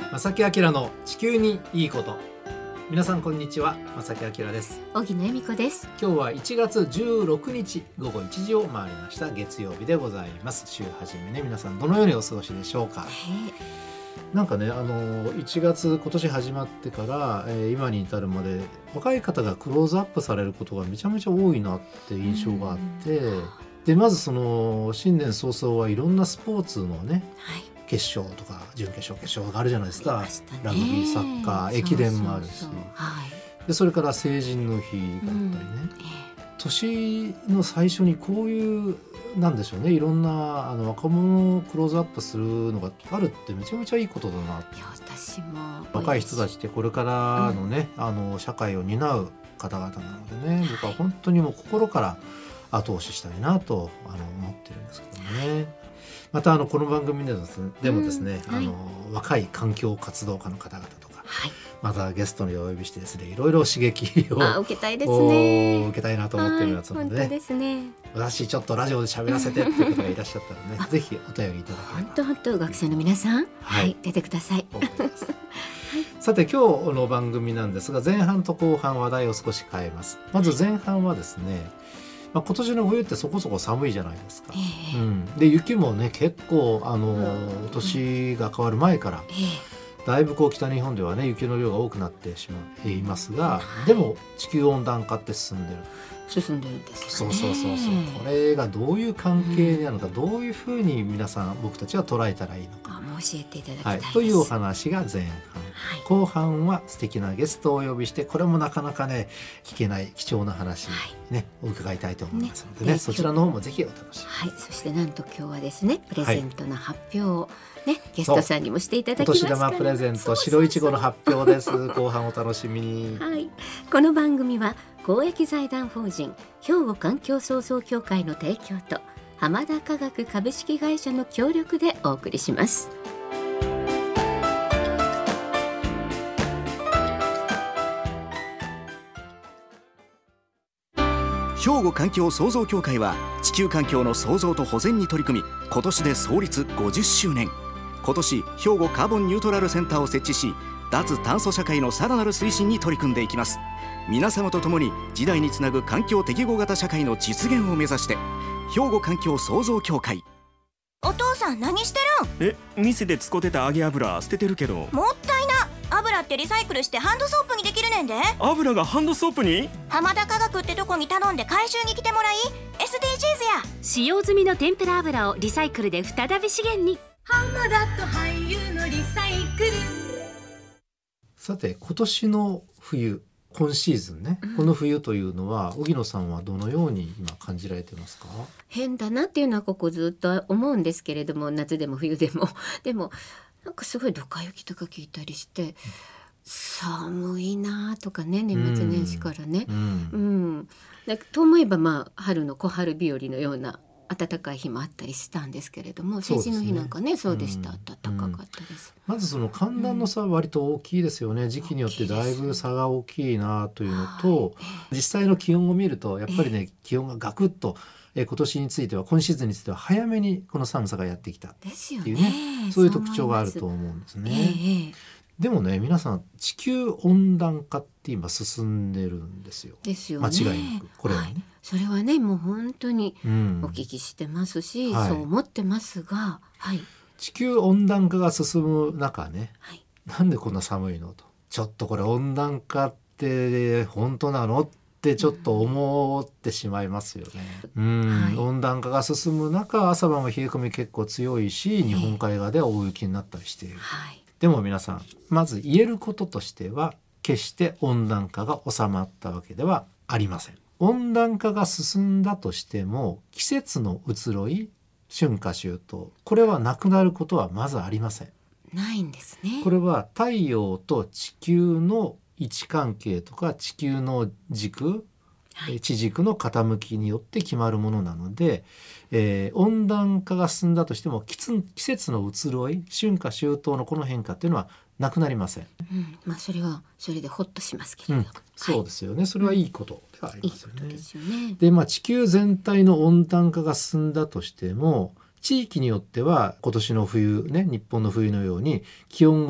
正木明の地球にいいこと。皆さんこんにちは、正木明です。 小木野恵美子です。 今日は1月16日午後1時を回りました月曜日でございます。週始めね、皆さんどのようにお過ごしでしょうか。なんかね、1月今年始まってから、今に至るまで若い方がクローズアップされることがめちゃめちゃ多いなって印象があって、でまずその新年早々はいろんなスポーツのね、決勝とか準決勝決勝があるじゃないですか。ラグビー、サッカー、駅伝もあるし、でそれから成人の日があったりね、年の最初にこういうなんでしょうね、いろんな若者をクローズアップするのがあるってめちゃめちゃいいことだなって。 私も若い人たちってこれからのね、社会を担う方々なのでね、僕は本当にもう心から後押ししたいなと思ってるんですけどもね。またこの番組でもですね、若い環境活動家の方々とか、またゲストにお呼びしてですね、いろいろ刺激を受けたいですね。 受けたいなと思ってるやつなので、 本当ですね。 私ちょっとラジオで喋らせてっていう方がいらっしゃったらね、ぜひお便りいただければ。 本当学生の皆さん、出てください。 さて今日の番組なんですが、前半と後半話題を少し変えます。まず前半はですね、今年の冬ってそこそこ寒いじゃないですか。で雪もね結構年が変わる前から、だいぶ北日本ではね雪の量が多くなってしまっていますが、でも地球温暖化って進んでるんですよね。そうこれがどういう関係なのか、どういうふうに皆さん僕たちは捉えたらいいのか、 教えていただきたいです。 というお話が前半、後半は素敵なゲストをお呼びして、これもなかなかね聞けない貴重な話ね、お伺いたいと思いますのでね、そちらの方もぜひお楽しみに。 そしてなんと今日はですね、プレゼントの発表をゲストさんにもしていただきますから、 お年玉プレゼント白いちごの発表です。後半お楽しみに。 この番組は公益財団法人兵庫環境創造協会の提供と浜田化学株式会社の協力でお送りします。 兵庫環境創造協会は地球環境の創造と保全に取り組み、今年で創立50周年。今年兵庫カーボンニュートラルセンターを設置し、脱炭素社会のさらなる推進に取り組んでいきます。皆様と共に時代につなぐ環境適合型社会の実現を目指して、兵庫環境創造協会。 お父さん何してるん？ 店で使ってた揚げ油捨ててるけど。 もったいな。油ってリサイクルしてハンドソープにできるねんで。 油がハンドソープに？ 浜田化学ってとこに頼んで回収に来てもらい、 SDGs や。 使用済みの天ぷら油をリサイクルで再び資源に。 浜田と俳優のリサイクル。 さて今年の冬、今シーズンね、この冬というのは荻野さんはどのように今感じられてますか？ 変だなっていうのはここずっと思うんですけれども、夏でも冬でもでもなんかすごいドカ雪とか聞いたりして、寒いなとかね、年末年始からね、と思えば春の小春日和のような暖かい日もあったりしたんですけれども、成人の日なんかね、そうでした。暖かかったです。 まずその寒暖の差は割と大きいですよね。時期によってだいぶ差が大きいなというのと、実際の気温を見るとやっぱりね、気温がガクッと今年については、今シーズンについては早めにこの寒さがやってきたっていうね、そういう特徴があると思うんですね。でもね、皆さん地球温暖化って今進んでるんですよ。間違いなくこれはね、 それはねもう本当にお聞きしてますし、そう思ってますが、 地球温暖化が進む中ね、なんでこんな寒いのと、ちょっとこれ温暖化って本当なのってちょっと思ってしまいますよね。温暖化が進む中、朝晩は冷え込み結構強いし、日本海側では大雪になったりしている。でも皆さん、まず言えることとしては、決して温暖化が収まったわけではありません。温暖化が進んだとしても、季節の移ろい、春夏秋冬、これはなくなることはまずありません。 ないんですね。 これは太陽と地球の位置関係とか地球の軸、地軸の傾きによって決まるものなので、温暖化が進んだとしても季節の移ろい、春夏秋冬のこの変化っていうのはなくなりません。 それはそれでホッとしますけれど、 そうですよね。それはいいことではありますよね。 いいことですよね。 で、地球全体の温暖化が進んだとしても、地域によっては今年の冬ね、日本の冬のように気温が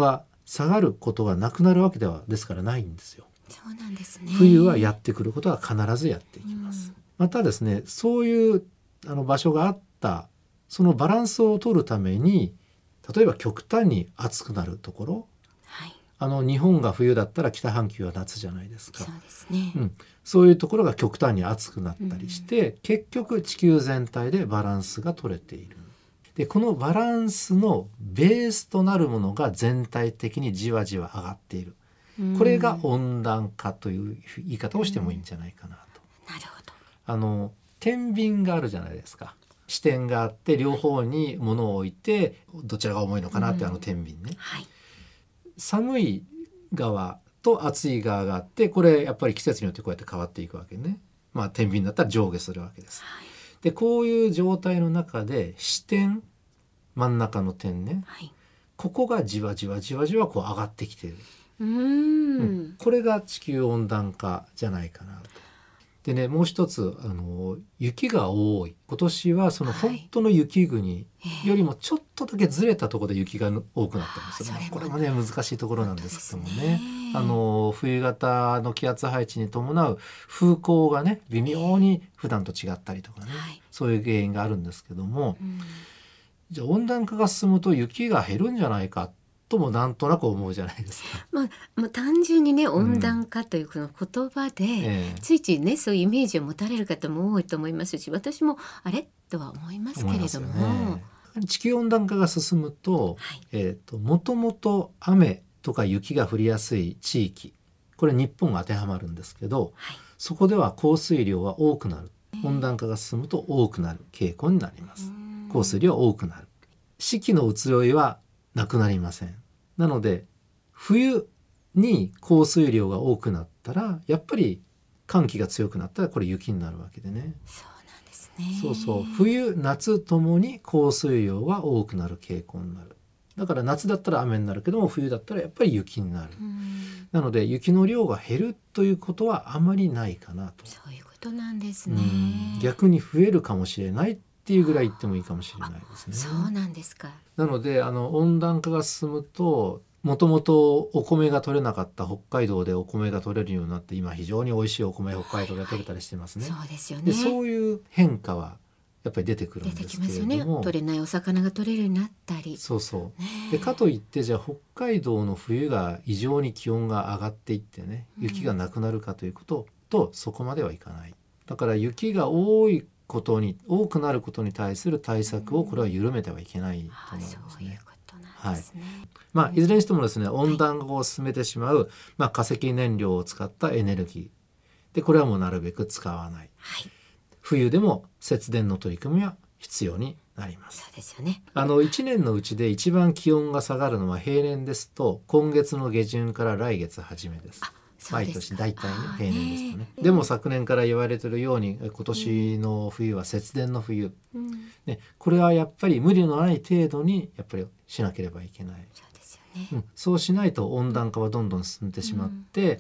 下がることがなくなるわけではですからないんですよ。 そうなんですね。 冬はやってくることは必ずやっていきます。またですね、そういう場所があったそのバランスを取るために、例えば極端に暑くなるところ、 はい、 日本が冬だったら北半球は夏じゃないですか。 そうですね、 そういうところが極端に暑くなったりして、結局地球全体でバランスが取れている。でこのバランスのベースとなるものが全体的にじわじわ上がっている。これが温暖化という言い方をしてもいいんじゃないかなと。 なるほど。 天秤があるじゃないですか。視点があって両方に物を置いてどちらが重いのかなって天秤ね、 はい、 寒い側と暑い側があって、これやっぱり季節によってこうやって変わっていくわけね。天秤だったら上下するわけです。 はい、 でこういう状態の中で視点、真ん中の点ね、 はい、 ここがじわじわじわじわこう上がってきている。これが地球温暖化じゃないかなと。でね、もう一つ雪が多い。今年はその本当の雪国よりもちょっとだけずれたところで雪が多くなってますよね。これもね難しいところなんですけどもね、冬型の気圧配置に伴う風向がね微妙に普段と違ったりとかね、そういう原因があるんですけども、じゃあ温暖化が進むと雪が減るんじゃないかともなんとなく思うじゃないですか。 単純にね温暖化というこの言葉で、ついついねそういうイメージを持たれる方も多いと思いますし、私もあれとは思いますけれども、 地球温暖化が進むと、もともと雨とか雪が降りやすい地域、これ日本が当てはまるんですけど、そこでは降水量は多くなる。温暖化が進むと多くなる傾向になります。降水量は多くなる。四季の移ろいはなくなりません。なので冬に降水量が多くなったらやっぱり寒気が強くなったらこれ雪になるわけでね。 そうなんですね。 そうそう、冬夏ともに降水量は多くなる傾向になる。だから夏だったら雨になるけども冬だったらやっぱり雪になる。なので雪の量が減るということはあまりないかなと。 そういうことなんですね。 逆に増えるかもしれないっていうぐらい言ってもいいかもしれないですね。 そうなんですか。 なので温暖化が進むと、もともとお米が取れなかった北海道でお米が取れるようになって、今非常に美味しいお米北海道で取れたりしてますね。 そうですよね。 でそういう変化はやっぱり出てくるんですけれども、 出てきますよね。取れないお魚が取れるようになったり。 そうそう。でかといってじゃあ北海道の冬が異常に気温が上がっていってね、雪がなくなるかということと、そこまではいかない。だから雪が多くなることに対する対策をこれは緩めてはいけないと思うんですね。 そういうことなんですね。 いずれにしてもですね、温暖化を進めてしまう、化石燃料を使ったエネルギーで、これはもうなるべく使わない。冬でも節電の取り組みは必要になります。 そうですよね。 1年のうちで一番気温が下がるのは平年ですと今月の下旬から来月初めです。毎年大体ね、平年ですとね。でも昨年から言われているように今年の冬は節電の冬、これはやっぱり無理のない程度にやっぱりしなければいけない。 そうですよね。 そうしないと温暖化はどんどん進んでしまって、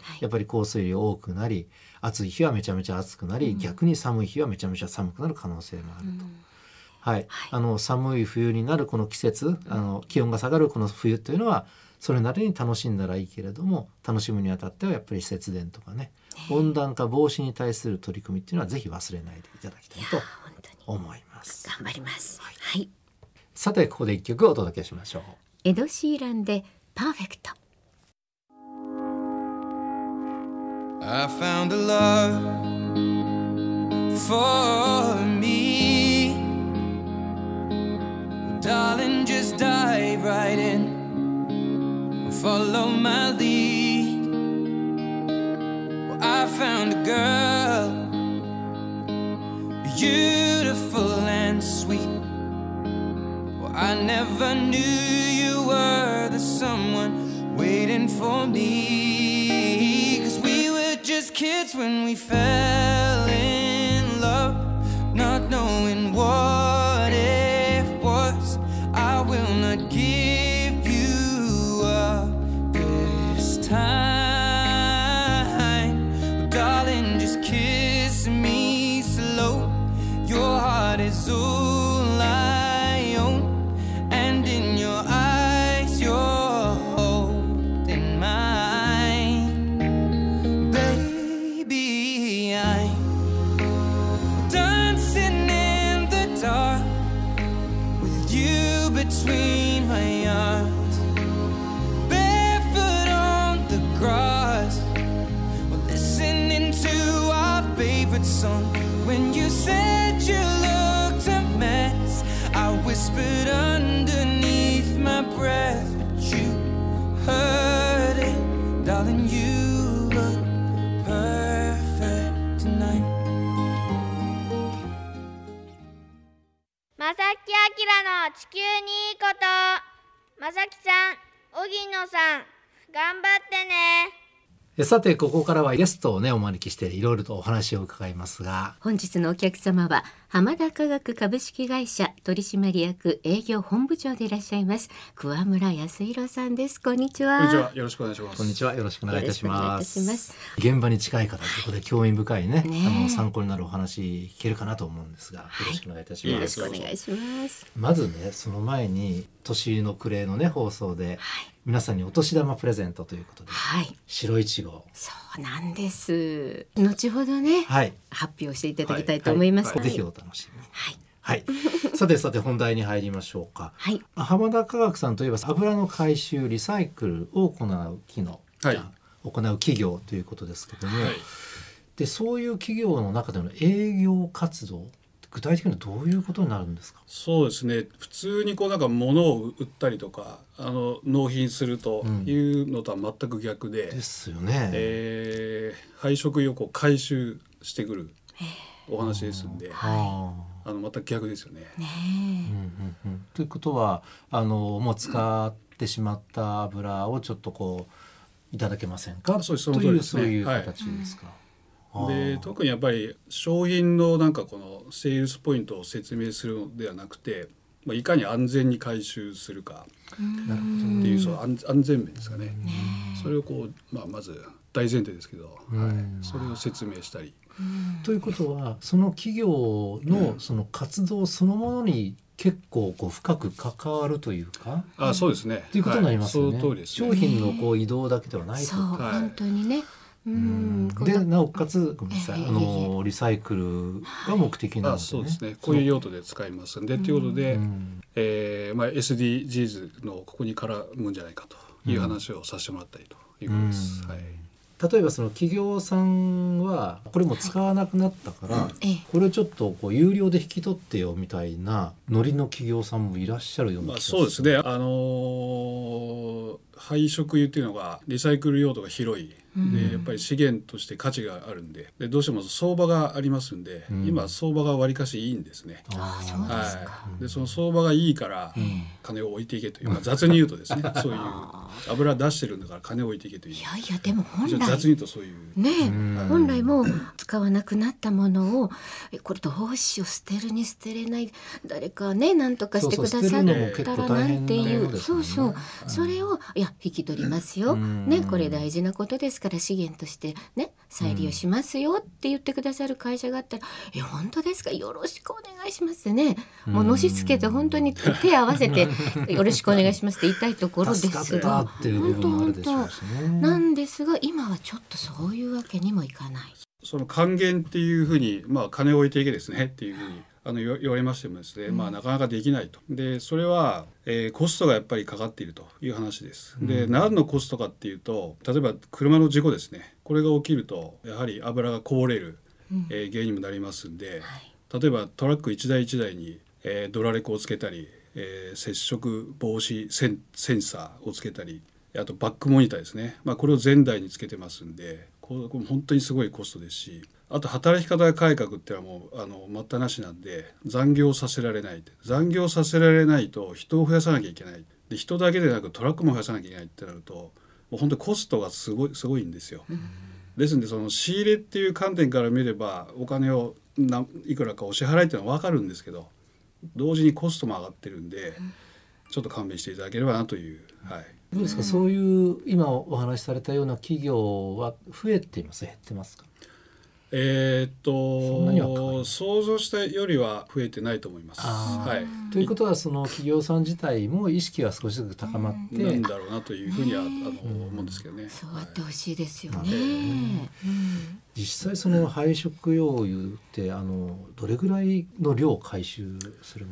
やっぱり降水量多くなり、暑い日はめちゃめちゃ暑くなり、逆に寒い日はめちゃめちゃ寒くなる可能性もあると。寒い冬になるこの季節、気温が下がるこの冬というのはそれなりに楽しんだらいいけれども、楽しむにあたってはやっぱり節電とかね、温暖化防止に対する取り組みっていうのはぜひ忘れないでいただきたいと思います。 頑張ります。 さてここで一曲お届けしましょう。 エド・シーランでパーフェクト。 I found a love for me. Darling, just dive right in, follow my lead. Well, I found a girl, beautiful and sweet. Well, I never knew you were the someone waiting for me. 'Cause we were just kids when we fell in love, not knowing what it was. I will not give you up this time. But darling, just kiss me slow. Your heart is all I own, and in your eyes you're holding between my arms, barefoot on the grass, we're listening to our favorite song. When you said you looked a mess, I whispered underneath my breath, but you heard it, darling. You look perfect tonight. 正木明の地球にいいこと。正木さん、荻野さん、頑張ってね。 さてここからはゲストをねお招きしていろいろとお話を伺いますが、 本日のお客様は浜田化学株式会社取締役営業本部長でいらっしゃいます桑村康弘さんです。こんにちは。 こんにちは、よろしくお願いします。 こんにちは、よろしくお願いいたします。 よろしくお願いいたします。 現場に近い方ということで興味深いね、 ね参考になるお話聞けるかなと思うんですが、よろしくお願いいたします。 よろしくお願いします。 まずねその前に年の暮れのね放送で、皆さんにお年玉プレゼントということで、白いちご。 そうなんです。後ほどね、 はい、 発表していただきたいと思います。 ぜひお楽しみに。はい、さて本題に入りましょうか。浜田化学さんといえば油の回収リサイクルを行う機能、行う企業ということですけども、でそういう企業の中での営業活動、具体的にはどういうことになるんですか？ そうですね、普通にこうなんか物を売ったりとか納品するというのとは全く逆で、 ですよね。 廃食油をこう回収してくるお話ですんで、全く逆ですよね。 ということはもう使ってしまった油をちょっとこういただけませんか？ そういう形ですか？ で特にやっぱり商品のなんかこのセールスポイントを説明するのではなくて、いかに安全に回収するかっていう、その安全面ですかね。それをこう、まず大前提ですけど、それを説明したり。 ということはその企業のその活動そのものに結構こう深く関わるというか、 そうですね。 ということになりますよね。 その通りですね。 商品のこう移動だけではないと。 本当にね。 でなおかつごめんなさい、リサイクルが目的なので、ね、 そうですね、こういう用途で使いますんで、ということで、SDGs のここに絡むんじゃないかという話をさせてもらったりということです。 例えばその企業さんはこれも使わなくなったから、これをちょっとこう有料で引き取ってよみたいなノリの企業さんもいらっしゃるような気がする。 そうですね、廃食油っていうのがリサイクル用途が広いで、やっぱり資源として価値があるんで、どうしても相場がありますんで、今相場がわりかしいいんですね。でその相場がいいから金を置いていけという、雑に言うとですねそういう油出してるんだから金を置いていけという。 いやでも本来雑に言うとそういうね、本来もう使わなくなったものをこれどうしよう、捨てるに捨てれない、誰かね何とかしてくださったらなんていう、それをいや引き取りますよ、ね、これ大事なことですから資源としてね再利用しますよって言ってくださる会社があったら、本当ですか、よろしくお願いしますね、もうのしつけて本当に手合わせてよろしくお願いしますって言いたいところですが、本当なんですが、今はちょっとそういうわけにもいかない。 その還元っていうふうに、金を置いていけですねっていうふうに言われましてもですね、なかなかできないと。でそれは、コストがやっぱりかかっているという話です。で何のコストかっていうと、例えば車の事故ですね、これが起きるとやはり油がこぼれる、原因にもなりますんで、例えばトラック一台一台に、ドラレコをつけたり、接触防止センサーをつけたり、あとバックモニターですね、これを全台につけてますんで、これ本当にすごいコストですし、あと働き方改革っていうのはもう待ったなしなんで、残業させられない、残業させられないと人を増やさなきゃいけない、で人だけでなくトラックも増やさなきゃいけないってなると、もう本当にコストがすごいんですよ。ですんでその仕入れっていう観点から見ればお金をいくらかお支払いっていうのは分かるんですけど、同時にコストも上がってるんで、ちょっと勘弁していただければなという。 どうですか、そういう今お話しされたような企業は増えています、減ってますか？ 想像したよりは増えてないと思います。 ということはその企業さん自体も意識は少しずつ高まってなんだろうなというふうには思うんですけどね。 そうあってほしいですよね。 実際その廃食用油ってどれぐらいの量を回収するものなんですか？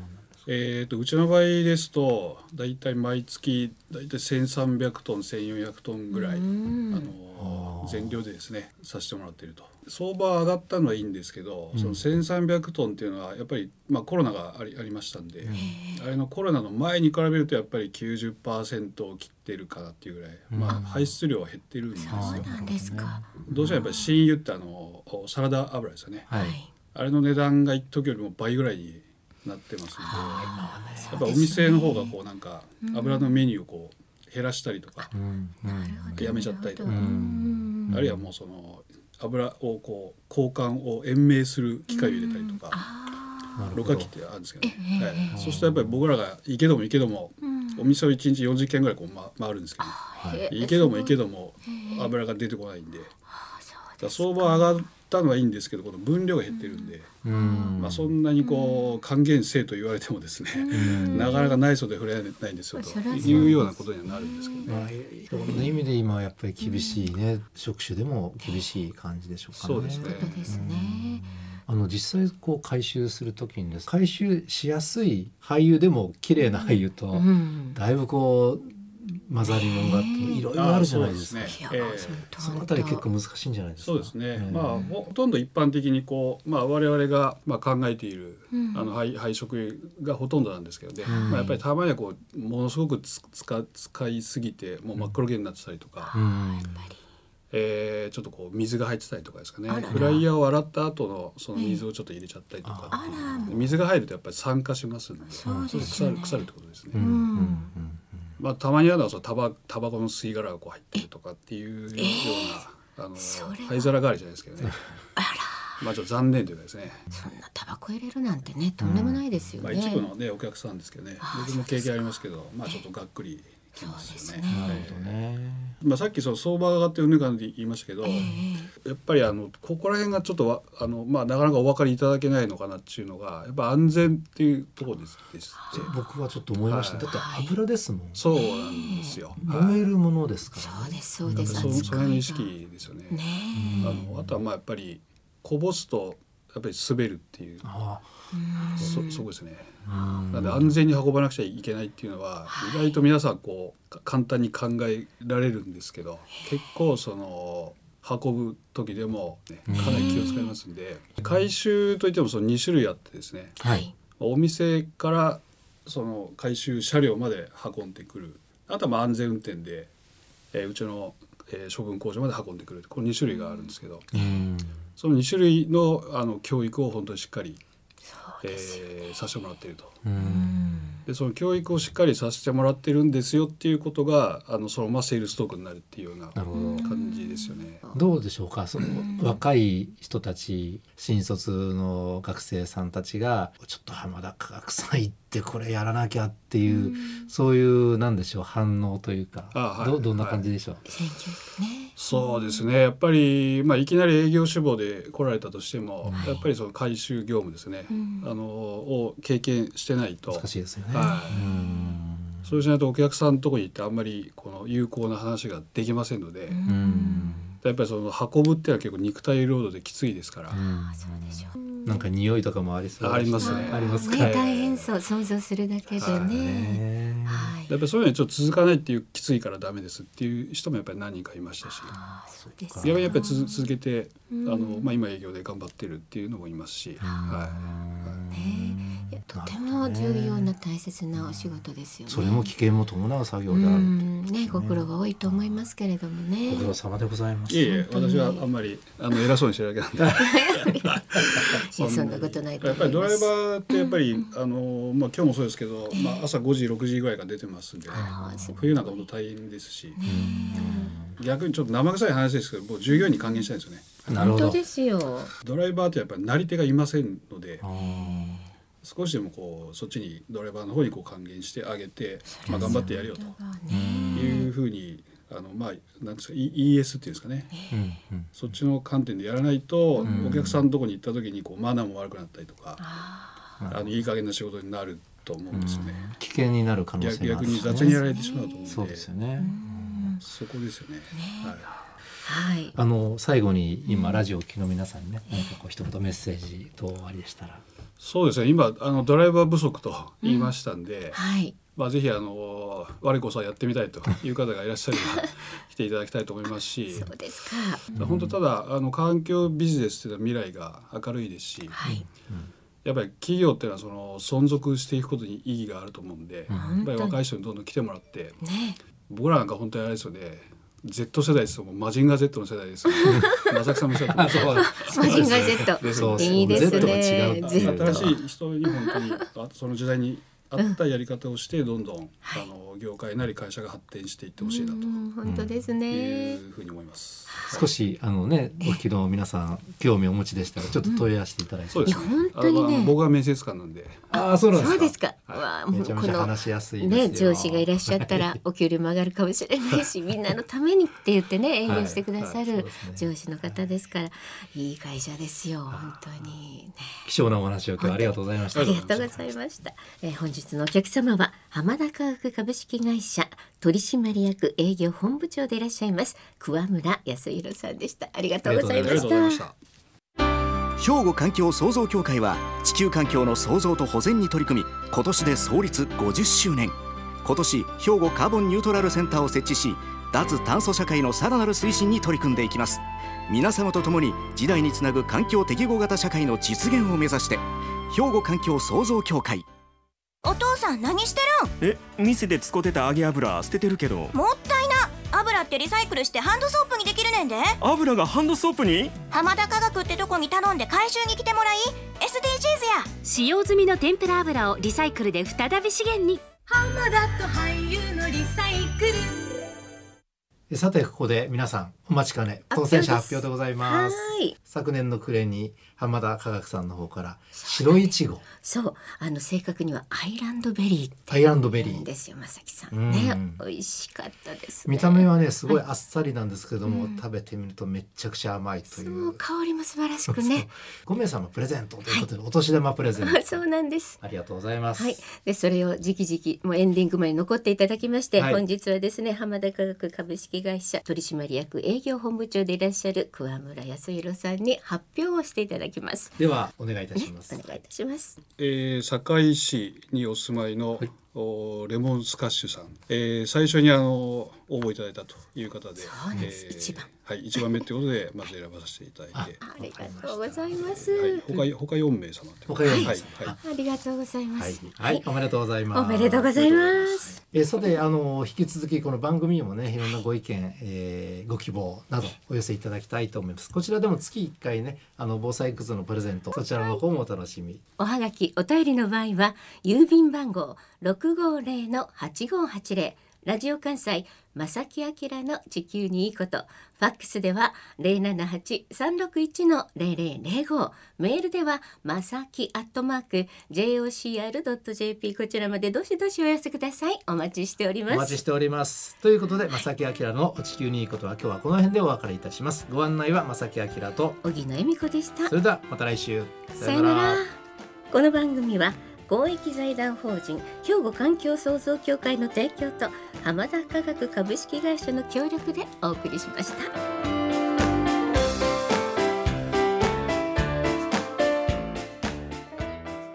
うちの場合ですとだいたい毎月だいたい1300トン1400トンぐらい全量でですねさせてもらっていると。相場上がったのはいいんですけど、その1300トンっていうのはやっぱり、コロナがありましたんで、あれのコロナの前に比べるとやっぱり 90% を切ってるかなっていうぐらい、排出量は減ってるんですよ。 そうなんですか。 どうしてもやっぱり新油ってサラダ油ですよね、あれの値段が一時よりも倍ぐらいになってますので、やっぱお店の方がこうなんか油のメニューをこう減らしたりとか、やめちゃったりとか、あるいはもうその油をこう交換を延命する機械を入れたりとか、ろ過器ってあるんですけど、そうするとやっぱり僕らが行けどもお店を1日40軒ぐらいこう回るんですけど、行けども油が出てこないんで、相場上がったのはいいんですけど、この分量が減ってるんで、そんなにこう還元せえと言われてもですね、なかなか内装で触れないんですよというようなことにはなるんですけどね。 いろんな意味で今はやっぱり厳しいね、職種でも厳しい感じでしょうかね。 そうですね。 実際こう回収するときにです、回収しやすい廃油でも綺麗な廃油と、だいぶこう混ざり物があっていろいろあるじゃないですか。そのあたり結構難しいんじゃないですか。 そうですね。ほとんど一般的にこう、我々が考えている配色がほとんどなんですけどね。やっぱりたまにはこうものすごく使いすぎてもう真っ黒毛になってたりとか。ちょっとこう水が入ってたりとかですかね。フライヤーを洗った後のその水をちょっと入れちゃったりとかっていう、水が入るとやっぱり酸化しますんで、ちょっと腐るってことですね。たまにあるのはタバコの吸い殻がこう入ってるとかっていうような灰皿代わりじゃないですけどね。ちょっと残念というかですね。 そんなタバコ入れるなんてね、とんでもないですよね。 一部のねお客さんですけどね、僕も経験ありますけど、ちょっとがっくりきますよね。さっきその相場が上がってるかんで言いましたけど、やっぱりここら辺がちょっとなかなかお分かりいただけないのかなっていうのがやっぱ安全っていうところですって僕はちょっと思いました。だって油ですもん。 そうなんですよ。 燃えるものですから。 そうです。 その辺の意識ですよね。あとはやっぱりこぼすとやっぱり滑るっていう、そうですね。なので安全に運ばなくちゃいけないっていうのは意外と皆さんこう簡単に考えられるんですけど、結構その運ぶ時でも、かなり気を使いますんで、回収といってもその2種類あってですね、お店からその回収車両まで運んでくる、あとは安全運転で、うちの、処分工場まで運んでくる、この2種類があるんですけど、その2種類の教育を本当にしっかりさせてもらっていると。でその教育をしっかりさせてもらってるんですよっていうことがそのセールストークになるっていうような感じですよね。 どうでしょうか、その若い人たち、新卒の学生さんたちがちょっと浜田科学祭行ってこれやらなきゃっていう、そういうなんでしょう、反応というか、どんな感じでしょう。 そうですね、やっぱり、いきなり営業志望で来られたとしても、やっぱりその回収業務ですね、を経験してないと難しいですよね。 そうしないとお客さんのところに行ってあんまりこの有効な話ができませんので、やっぱりその運ぶっていうのは結構肉体労働できついですから。 そうでしょう。 なんか匂いとかもありそうですね。 ありますね。 ありますか。 大変そう、想像するだけでね。 やっぱりそういうのにちょっと続かないっていう、きついからダメですっていう人もやっぱり何人かいましたし、やっぱり続けて今営業で頑張ってるっていうのもいますし、 とても重要な大切なお仕事ですよね。 それも危険も伴う作業であるね、ご苦労が多いと思いますけれどもね。 ご苦労様でございます。 いえ、私はあんまり偉そうにしてるだけなんで。 そんなことないと思います。 やっぱりドライバーってやっぱり今日もそうですけど、朝5時6時ぐらいから出てますんで、冬なんかも大変ですし、逆にちょっと生臭い話ですけど、もう従業員に還元したいんですよね。 本当ですよ。 ドライバーってやっぱりなり手がいませんので、少しでもこうそっちにドライバーの方にこう還元してあげて、頑張ってやるよというふうになんですか ES っていうんですかね、そっちの観点でやらないと、お客さんのとこに行った時にこうマナーも悪くなったりとか、いい加減な仕事になると思うんですよね。 危険になる可能性がある。 逆に雑にやられてしまうと思うので、 そうですよね。 そこですよね。 はい、 最後に今ラジオを聴きの皆さんにね、何かこう一言メッセージ等ありでしたら。 そうですね、今ドライバー不足と言いましたんで、 はい、 ぜひ我こそはやってみたいという方がいらっしゃれば来ていただきたいと思いますしそうですか。 本当ただ環境ビジネスというのは未来が明るいですし、 はい、 やっぱり企業っていうのは存続していくことに意義があると思うんで、やっぱり若い人にどんどん来てもらって、僕らなんか本当にあれですよね、Z 世代ですよ、もうマジンガー Z の世代ですよ正木さんもおっしゃってましたマジンガー Z いいですね。 新しい人に本当にその時代に合ったやり方をしてどんどん、業界なり会社が発展していってほしいなと本当ですね、 いうふうに思います。 少しお聞きの皆さん興味をお持ちでしたらちょっと問い合わせていただいて、 そうですね、 本当にね、 僕は面接官なんで。 そうなんですか。 そうですか。 めちゃめちゃ話しやすいですよ。上司がいらっしゃったらお給料も上がるかもしれないし、みんなのためにって言ってね営業してくださる上司の方ですから、いい会社ですよ本当に、 貴重なお話を今日はありがとうございました。 ありがとうございました。本日のお客様は浜田化学株式会社取締役営業本部長でいらっしゃいます桑村康弘さんでした。ありがとうございました。 兵庫環境創造協会は地球環境の創造と保全に取り組み、今年で創立50周年。今年兵庫カーボンニュートラルセンターを設置し、脱炭素社会のさらなる推進に取り組んでいきます。皆様と共に時代につなぐ環境適合型社会の実現を目指して、兵庫環境創造協会。 お父さん何してるん？ 店で使ってた揚げ油捨ててるけど。 もったいな。油ってリサイクルしてハンドソープにできるねんで。 油がハンドソープに？ 浜田化学ってとこに頼んで回収に来てもらい SDGs や。 使用済みの天ぷら油をリサイクルで再び資源に。 浜田と俳優のリサイクル。 さてここで皆さんお待ちかね当選者発表でございます。昨年の暮れに浜田化学さんの方から白いちご、 そう正確にはアイランドベリーってアイランドベリーですよ正木さんね。美味しかったですね。 見た目はねすごいあっさりなんですけども、食べてみるとめちゃくちゃ甘いという。 香りも素晴らしくね。 5名様プレゼントということで、お年玉プレゼントそうなんです。 ありがとうございます。 でそれを直々もうエンディングまで残っていただきまして、本日はですね浜田化学株式会社取締役営業本部長でいらっしゃる桑村康弘さんに発表をしていただきます。 ではお願いいたします。 お願いいたします。 堺市にお住まいの、レモンスカッシュさん、最初に応募いただいたという方で、1番目ということでまず選ばさせていただいてありがとうございます。 他4名様ありがとうございます。 おめでとうございます。 おめでとうございます。 さて引き続きこの番組にもねいろんなご意見、ご希望などお寄せいただきたいと思います。こちらでも月1回ね防災グッズのプレゼント、そちらの方もお楽しみ。 おはがきお便りの場合は郵便番号650-8580ラジオ関西正木明の地球にいいこと、ファックスでは 078-361-0005、メールではまさき@jocr.jp、 こちらまでどしどしお寄せください。お待ちしております。 お待ちしております。ということで正木明の地球にいいことは今日はこの辺でお別れいたします。ご案内は正木明と荻野恵美子でした。 それではまた来週。 さよなら。この番組は公益財団法人兵庫環境創造協会の提供と浜田化学株式会社の協力でお送りしました。